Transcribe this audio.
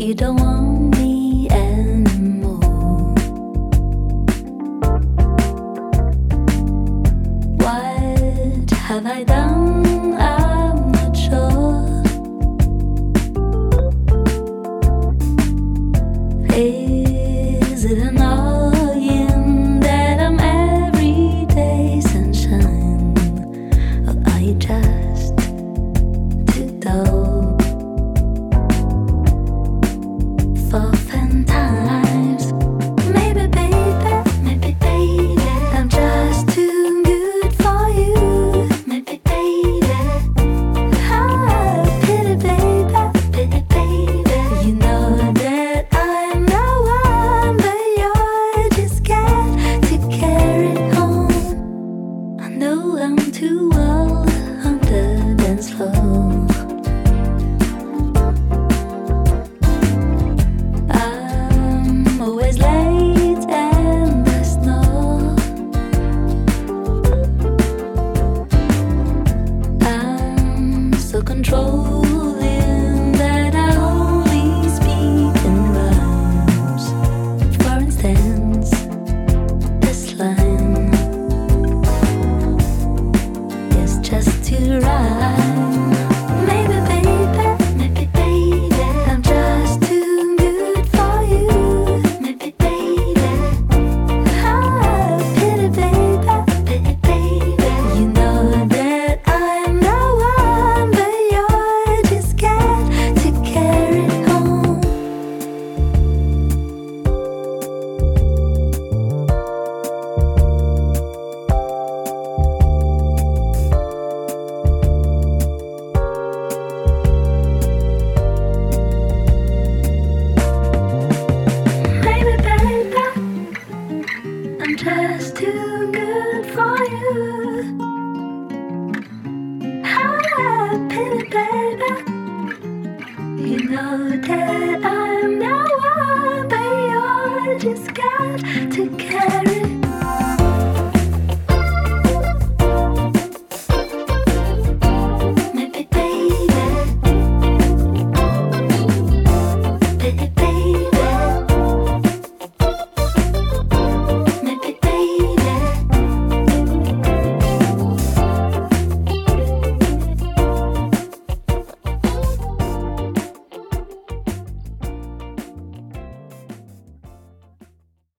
You don't want me anymore. What have I done? I'm not sure. Is it annoying that I'm everyday sunshine? Or are you just too dull for fun times? Maybe baby, I'm just too good for you. Maybe baby, ah, pity baby, you know that I'm no one, but you're just scared to carry on. I know I'm too old on the dance floor. I'm always late and I snore. I'm so controlling that I only speak in rhymes. For instance, this line is just to rhyme. Maybe baby, I'm just too good for you. Maybe baby, ah, pity baby, you know that I'm no one, but you're just scared to carry on. Maybe baby, I'm just too good for you. Ah, pity baby, you know that I'm no one, but you're just got to carry